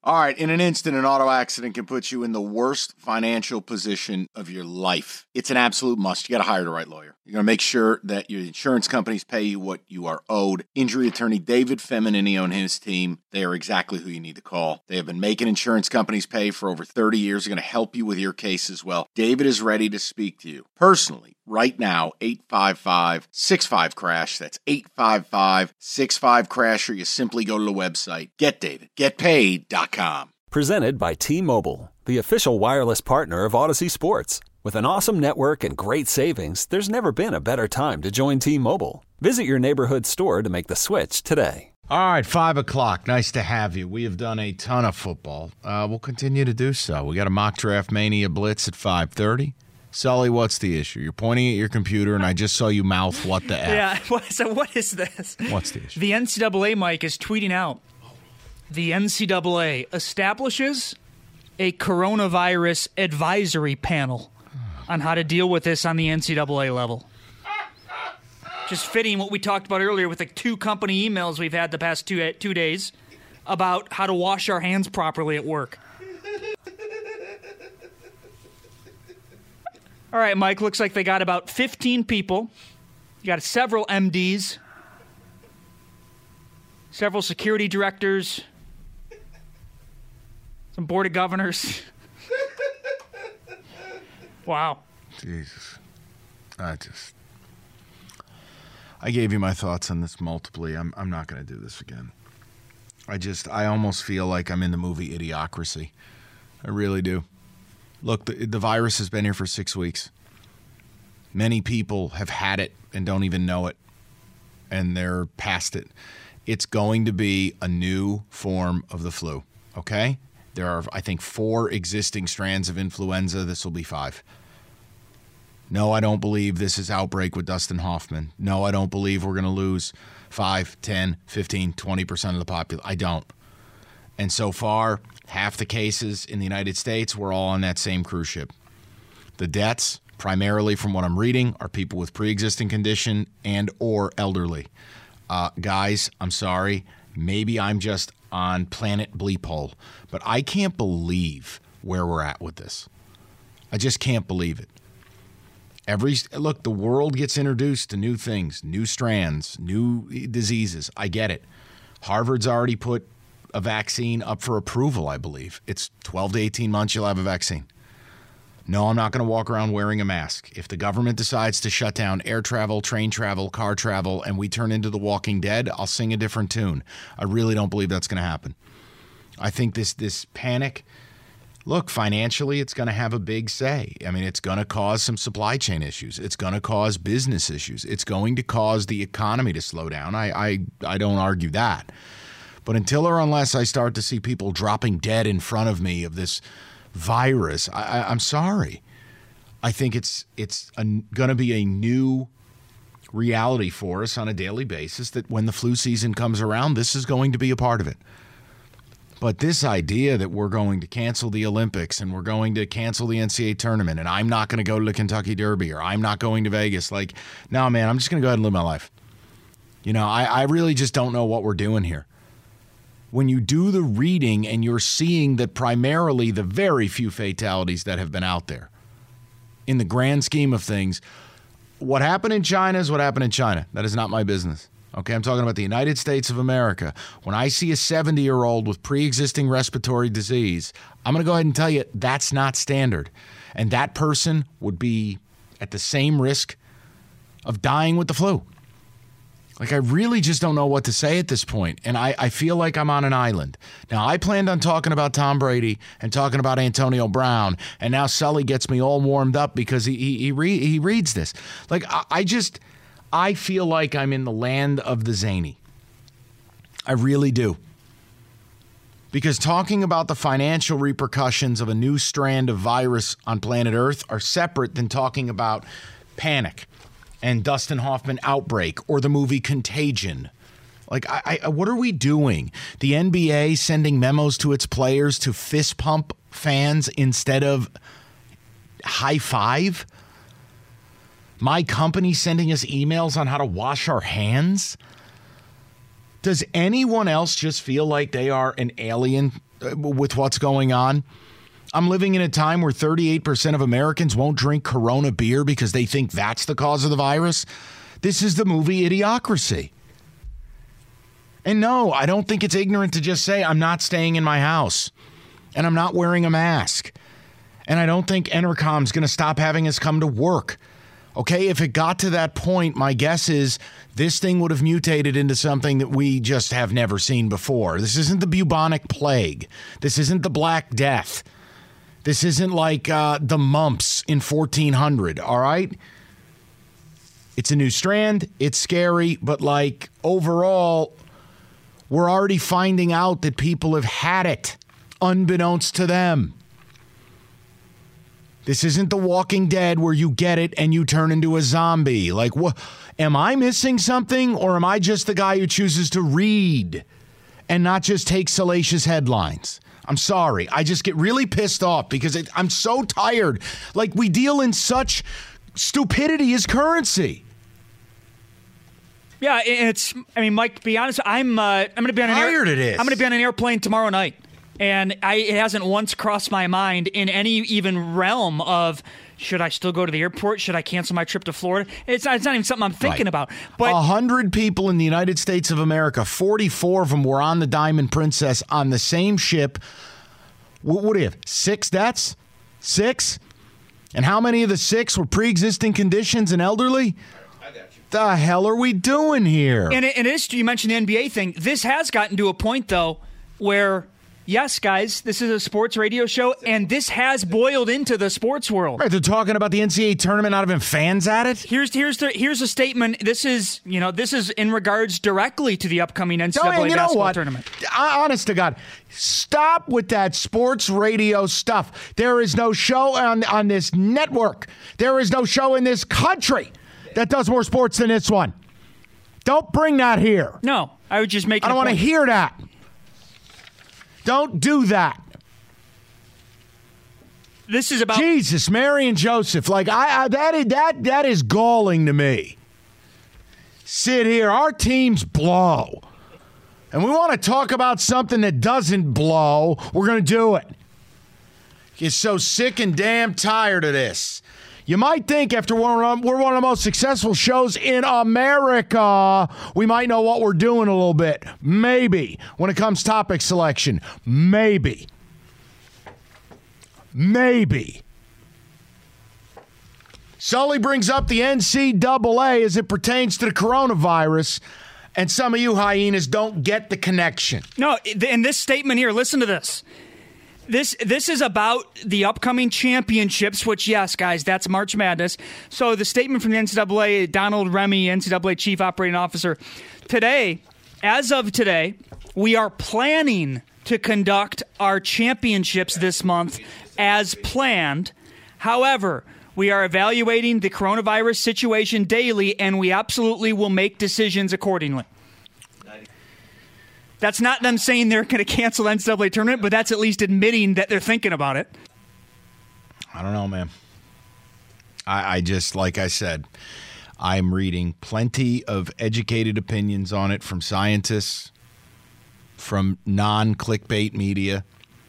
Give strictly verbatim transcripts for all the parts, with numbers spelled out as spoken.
All right, in an instant, an auto accident can put you in the worst financial position of your life. It's an absolute must. You got to hire the right lawyer. You're going to make sure that your insurance companies pay you what you are owed. Injury attorney David Feminini and his team, they are exactly who you need to call. They have been making insurance companies pay for over thirty years. They're going to help you with your case as well. David is ready to speak to you personally right now. eight five five, six five, crash. That's eight five five, six five, crash, or you simply go to the website get david get paid dot com. Presented by T-Mobile, the official wireless partner of Odyssey Sports. With an awesome network and great savings, there's never been a better time to join T-Mobile. Visit your neighborhood store to make the switch today. All right, five o'clock. Nice to have you. We have done a ton of football. Uh, we'll continue to do so. We got a mock draft mania blitz at five thirty. Sully, what's the issue? You're pointing at your computer, and I just saw you mouth, what the F? Yeah, so what is this? What's the issue? The N C double A, Mike, is tweeting out, the N C double A establishes a coronavirus advisory panel on how to deal with this on the N C double A level. Just fitting what we talked about earlier with the two company emails we've had the past two two days about how to wash our hands properly at work. All right, Mike, looks like they got about fifteen people. You got several M Ds, several security directors, some board of governors. Wow. Jesus. I just... I gave you my thoughts on this multiply. I'm I'm not going to do this again. I just, I almost feel like I'm in the movie Idiocracy. I really do. Look, the, the virus has been here for six weeks. Many people have had it and don't even know it, and they're past it. It's going to be a new form of the flu, okay? There are, I think, four existing strands of influenza. This will be five. No, I don't believe this is outbreak with Dustin Hoffman. No, I don't believe we're going to lose five, ten, fifteen, twenty percent of the population. I don't. And so far, half the cases in the United States were all on that same cruise ship. The deaths, primarily from what I'm reading, are people with pre-existing condition and or elderly. Uh, guys, I'm sorry. Maybe I'm just on planet bleep hole, but I can't believe where we're at with this. I just can't believe it. Every look, the world gets introduced to new things, new strands, new diseases. I get it. Harvard's already put a vaccine up for approval, I believe. It's twelve to eighteen months, you'll have a vaccine. No, I'm not going to walk around wearing a mask. If the government decides to shut down air travel, train travel, car travel, and we turn into The Walking Dead, I'll sing a different tune. I really don't believe that's going to happen. I think this this panic, look, financially, it's going to have a big say. I mean, it's going to cause some supply chain issues. It's going to cause business issues. It's going to cause the economy to slow down. I, I, I don't argue that. But until or unless I start to see people dropping dead in front of me of this virus, I, I, I'm sorry. I think it's it's going to be a new reality for us on a daily basis that when the flu season comes around, this is going to be a part of it. But this idea that we're going to cancel the Olympics and we're going to cancel the N C double A tournament and I'm not going to go to the Kentucky Derby or I'm not going to Vegas, like, no, man, I'm just going to go ahead and live my life. You know, I, I really just don't know what we're doing here. When you do the reading and you're seeing that primarily the very few fatalities that have been out there, in the grand scheme of things, what happened in China is what happened in China. That is not my business. Okay, I'm talking about the United States of America. When I see a seventy-year-old with pre-existing respiratory disease, I'm going to go ahead and tell you that's not standard. And that person would be at the same risk of dying with the flu. Like, I really just don't know what to say at this point, and I, I feel like I'm on an island. Now, I planned on talking about Tom Brady and talking about Antonio Brown, and now Sully gets me all warmed up because he he he, re- he reads this. Like, I, I just, I feel like I'm in the land of the zany. I really do. Because talking about the financial repercussions of a new strand of virus on planet Earth are separate than talking about panic and Dustin Hoffman outbreak or the movie Contagion. Like, I, I, what are we doing? The N B A sending memos to its players to fist pump fans instead of high five? My company sending us emails on how to wash our hands? Does anyone else just feel like they are an alien with what's going on. I'm living in a time where thirty-eight percent of Americans won't drink Corona beer because they think that's the cause of the virus. This is the movie Idiocracy. And no, I don't think it's ignorant to just say I'm not staying in my house and I'm not wearing a mask. And I don't think Entercom's going to stop having us come to work. Okay, if it got to that point, my guess is this thing would have mutated into something that we just have never seen before. This isn't the bubonic plague. This isn't the Black Death. This isn't like uh, the mumps in fourteen hundred, all right? It's a new strand. It's scary, but like overall, we're already finding out that people have had it, unbeknownst to them. This isn't The Walking Dead where you get it and you turn into a zombie. Like, what? Am I missing something, or am I just the guy who chooses to read and not just take salacious headlines? I'm sorry. I just get really pissed off because it, I'm so tired. Like, we deal in such stupidity as currency. Yeah, it's. I mean, Mike, to be honest, I'm. Uh, I'm going to be on an. Tired air, it is. I'm going to be on an airplane tomorrow night, and I, it hasn't once crossed my mind in any even realm of should I still go to the airport? Should I cancel my trip to Florida? It's not. It's not even something I'm thinking right. about. But a hundred people in the United States of America, forty-four of them were on the Diamond Princess on the same ship. What, what do you have? Six deaths? Six? And how many of the six were pre-existing conditions and elderly? The hell are we doing here? And it, and it is, you mentioned the N B A thing. This has gotten to a point, though, where, yes, guys, this is a sports radio show, and this has boiled into the sports world. Right, they're talking about the N C double A tournament, not having fans at it. Here's here's the here's a statement. This is you know this is in regards directly to the upcoming N C double A no, you basketball know what? tournament. Honest to God, stop with that sports radio stuff. There is no show on on this network. There is no show in this country that does more sports than this one. Don't bring that here. No, I would just make. I don't want to hear that. Don't do that. This is about Jesus, Mary and Joseph. Like I, I that is that that is galling to me. Sit here, our teams blow, and we want to talk about something that doesn't blow. We're going to do it. Get so sick and damn tired of this. You might think after we're one of the most successful shows in America, we might know what we're doing a little bit. Maybe. When it comes topic selection. Maybe. Maybe. Sully brings up the N C double A as it pertains to the coronavirus, and some of you hyenas don't get the connection. No, in this statement here, listen to this. This this is about the upcoming championships, which, yes, guys, that's March Madness. So the statement from the N C double A, Donald Remy, N C double A Chief Operating Officer, today, as of today, we are planning to conduct our championships this month as planned. However, we are evaluating the coronavirus situation daily, and we absolutely will make decisions accordingly. That's not them saying they're going to cancel the N C double A tournament, but that's at least admitting that they're thinking about it. I don't know, man. I, I just, like I said, I'm reading plenty of educated opinions on it from scientists, from non-clickbait media.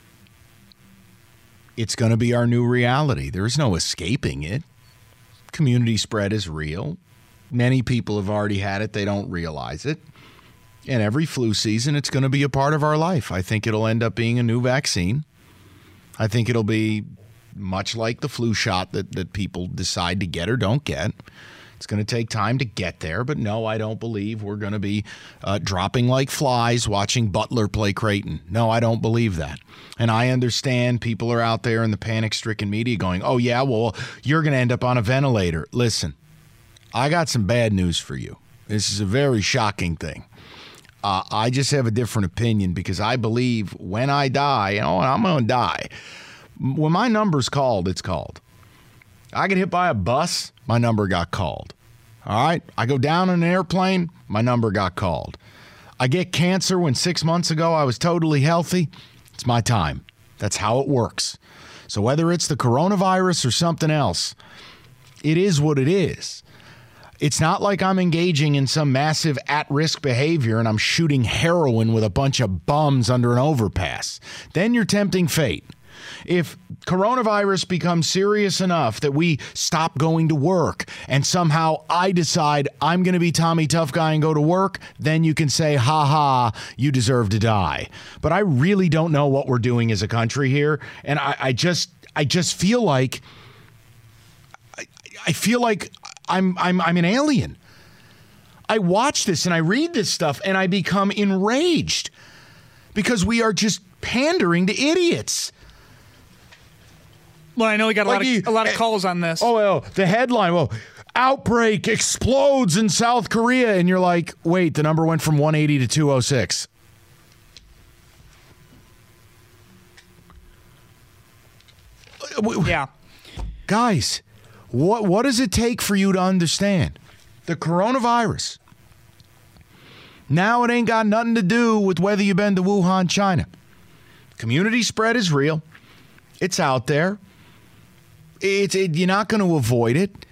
It's going to be our new reality. There is no escaping it. Community spread is real. Many people have already had it. They don't realize it. And every flu season, it's going to be a part of our life. I think it'll end up being a new vaccine. I think it'll be much like the flu shot that, that people decide to get or don't get. It's going to take time to get there. But no, I don't believe we're going to be uh, dropping like flies watching Butler play Creighton. No, I don't believe that. And I understand people are out there in the panic-stricken media going, oh, yeah, well, you're going to end up on a ventilator. Listen, I got some bad news for you. This is a very shocking thing. Uh, I just have a different opinion because I believe when I die, you know, I'm going to die. When my number's called, it's called. I get hit by a bus, my number got called. All right? I go down in an airplane, my number got called. I get cancer when six months ago I was totally healthy. It's my time. That's how it works. So whether it's the coronavirus or something else, it is what it is. It's not like I'm engaging in some massive at-risk behavior and I'm shooting heroin with a bunch of bums under an overpass. Then you're tempting fate. If coronavirus becomes serious enough that we stop going to work and somehow I decide I'm going to be Tommy Tough Guy and go to work, then you can say, ha ha, you deserve to die. But I really don't know what we're doing as a country here. And I, I just I just feel like I, I feel like I'm I'm I'm an alien. I watch this and I read this stuff and I become enraged because we are just pandering to idiots. Well, I know we got a Like lot of you- a lot of calls on this. Oh, well, the headline, well, outbreak explodes in South Korea. And you're like, wait, the number went from one eighty to two oh six. Yeah. Guys, what what does it take for you to understand? The coronavirus. Now it ain't got nothing to do with whether you've been to Wuhan, China. Community spread is real. It's out there. It's it, you're not going to avoid it.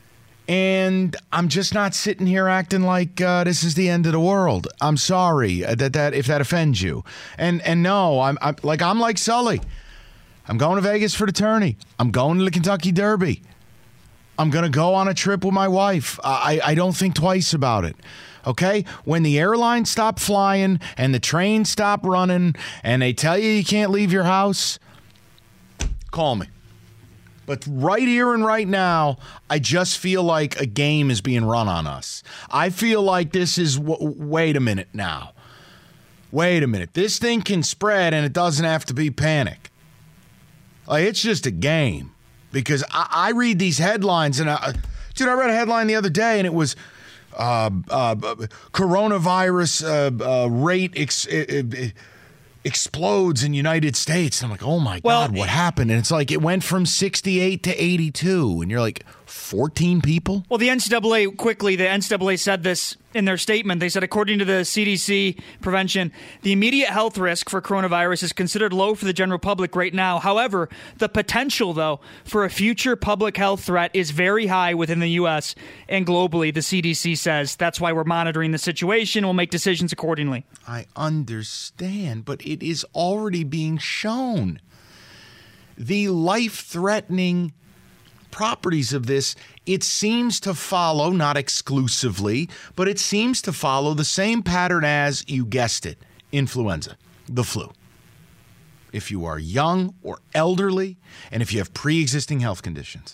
And I'm just not sitting here acting like uh, this is the end of the world. I'm sorry that that if that offends you. And and no, I'm, I'm like I'm like Sully. I'm going to Vegas for the tourney. I'm going to the Kentucky Derby. I'm going to go on a trip with my wife. I, I don't think twice about it. Okay? When the airlines stop flying and the trains stop running and they tell you you can't leave your house, call me. But right here and right now, I just feel like a game is being run on us. I feel like this is, w- wait a minute now. Wait a minute. This thing can spread and it doesn't have to be panic. Like, it's just a game. Because I, I read these headlines, and I, dude, I read a headline the other day, and it was uh, uh, coronavirus uh, uh, rate ex- uh, uh, explodes in United States. And I'm like, oh my Well, God, what happened? And it's like it went from sixty-eight to eighty-two, and you're like, fourteen people? Well, the N C double A, quickly, the N C double A said this in their statement. They said, according to the C D C prevention, the immediate health risk for coronavirus is considered low for the general public right now. However, the potential, though, for a future public health threat is very high within the U S and globally, the C D C says. That's why we're monitoring the situation. We'll make decisions accordingly. I understand, but it is already being shown. The life-threatening properties of this, it seems to follow, not exclusively, but it seems to follow the same pattern as, you guessed it, influenza, the flu. If you are young or elderly, and if you have pre-existing health conditions.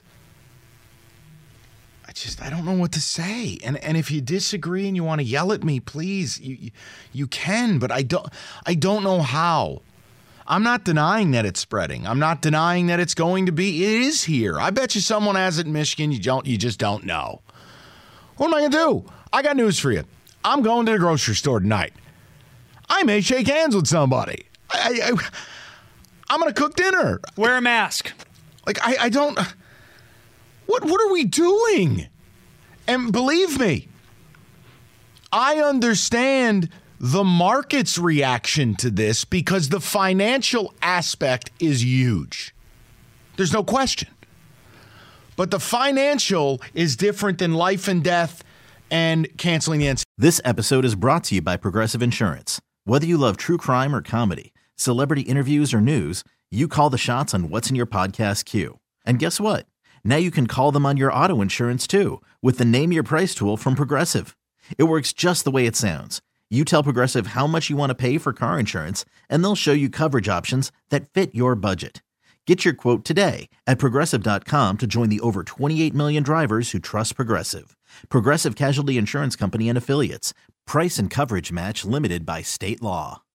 I just, I don't know what to say. And and if you disagree and you want to yell at me, please, you you, you can, but I don't I don't know how. I'm not denying that it's spreading. I'm not denying that it's going to be. It is here. I bet you someone has it in Michigan. You don't. You just don't know. What am I going to do? I got news for you. I'm going to the grocery store tonight. I may shake hands with somebody. I, I, I'm going to cook dinner. Wear a mask. Like, I, I don't. What, what are we doing? And believe me, I understand the market's reaction to this because the financial aspect is huge. There's no question. But the financial is different than life and death and canceling the N C. This episode is brought to you by Progressive Insurance. Whether you love true crime or comedy, celebrity interviews or news, you call the shots on what's in your podcast queue. And guess what? Now you can call them on your auto insurance too with the Name Your Price tool from Progressive. It works just the way it sounds. You tell Progressive how much you want to pay for car insurance, and they'll show you coverage options that fit your budget. Get your quote today at Progressive dot com to join the over twenty-eight million drivers who trust Progressive. Progressive Casualty Insurance Company and Affiliates. Price and coverage match limited by state law.